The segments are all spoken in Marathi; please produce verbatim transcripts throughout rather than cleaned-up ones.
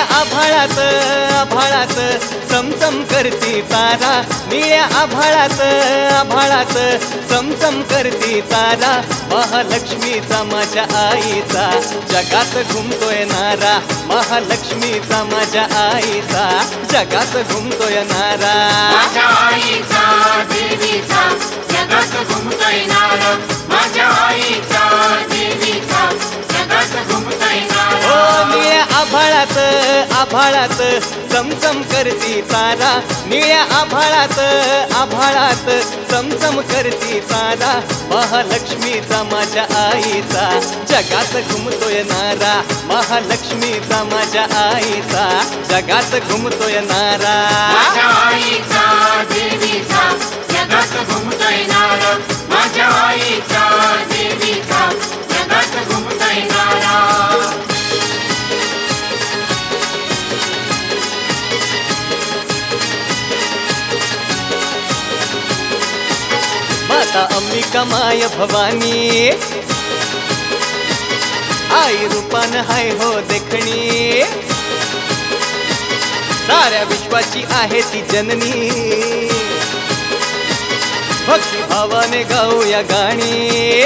आभाळात आभाळात चमचम करती तारा, निळ्या आभाळात आभाळात चमचम करती तारा, महालक्ष्मीचा माझ्या आईचा जगात घुमतोय नारा, महालक्ष्मीचा माझ्या आईचा जगात घुमतोय नारा, माझ्या आईचा देवीचा जगात घुमतोय नारा, माझ्या आईचा देवीचा जगात घुमतोय नारा। ओ निळ्या आभाळात आभाळात चमचम करती तारा, निळ्या आभाळात आभाळात चमचम करती तारा, महालक्ष्मीचा माझ्या आईचा जगात घुमतोय नारा, महालक्ष्मीचा माझ्या आईचा जगात घुमतोय नारा, माझ्या आईचा देवीचा जगात घुमतोय नारा, माझ्या आईचा देवीचा जगात घुमतोय नारा। माता अंबिका माय भवानी आई रूपान हाय हो देखणी, साऱ्या विश्वाची आहे ती जननी, भक्ती भावाने गाऊया गाणी,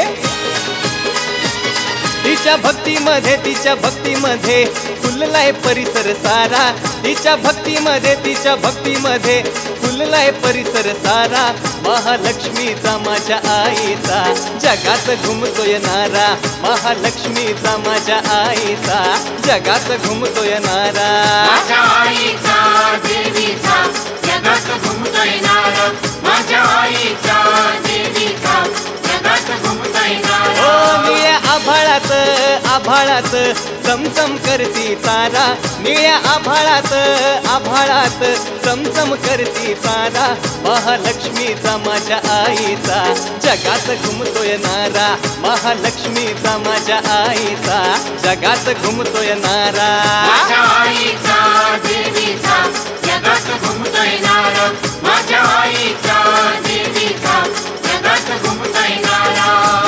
तिच्या भक्तीमध्ये तिच्या भक्तीमध्ये फुललाय परिसर सारा, तिच्या भक्तीमध्ये तिच्या भक्तीमध्ये फुललाय परिसर सारा, महालक्ष्मीचा माझ्या आईचा जगात घुमतोय नारा, महालक्ष्मीचा माझ्या आईचा जगात घुमतोय नारा, माझ्या आईचा देवीचा जगात घुमतोय नारा, माझ्या आईचा देवीचा जगात घुमतोय नारा। ओ निळ्या आभाळात आभाळात चमचम करती तारा, निळ्या आभाळात आभाळात चमचम करती तारा, महालक्ष्मीचा माझ्या आईचा जगात घुमतोय नारा, महालक्ष्मीचा माझ्या आईचा जगात घुमतोय नारा, माझ्या आईचा देवीचा जगात घुमतोय नारा, माझ्या आईचा देवीचा जगात घुमतोय नारा।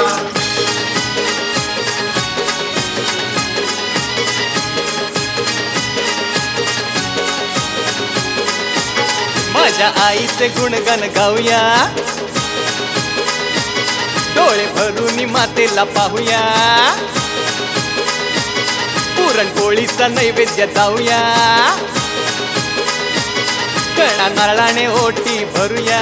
माझ्या आईचे गुणगान गाऊया, डोळे भरून मातेला पाहूया, पुरणपोळीचा नैवेद्य दाऊया, कणा नारळाने ओटी भरूया,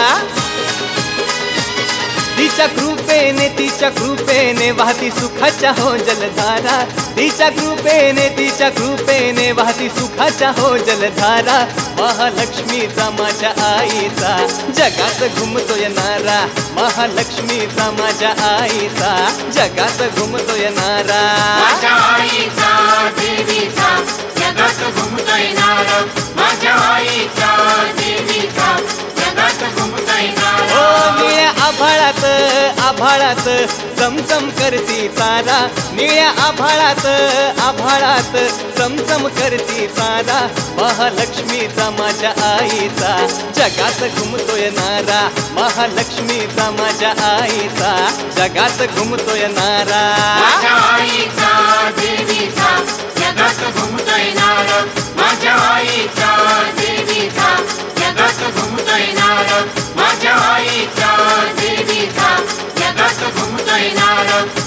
तिच्या कृपेने तिच्या कृपेने वाहती सुखाच्या हो जलधारा, तिच्या कृपेने तिच्या कृपेने वाहती सुखाच्या हो जलधारा, महालक्ष्मीचा माझ्या आईचा जगात घुमतोय नारा, महालक्ष्मीचा माझ्या आईचा जगात घुमतोय नारा, माझ्या आईचा देवीचा जगात घुमतोय नारा, माझ्या आईचा देवीचा जगात घुमतोय नारा। ओ निळ्या आभाळात आभाळात चमचम करती तारा, निळ्या आभाळात आभाळात चमचम करती तारा, महालक्ष्मीचा माझ्या आईचा जगात घुमतोय नारा, महालक्ष्मीचा माझ्या आईचा जगात घुमतोय नारा, माझ्या आईचा देवीचा जगात घुमतोय नारा, माझ्या आईचा देवीचा जगात घुमतोय नारा, माझ्या आईचा देवीचा जगात घुमतोय नारा।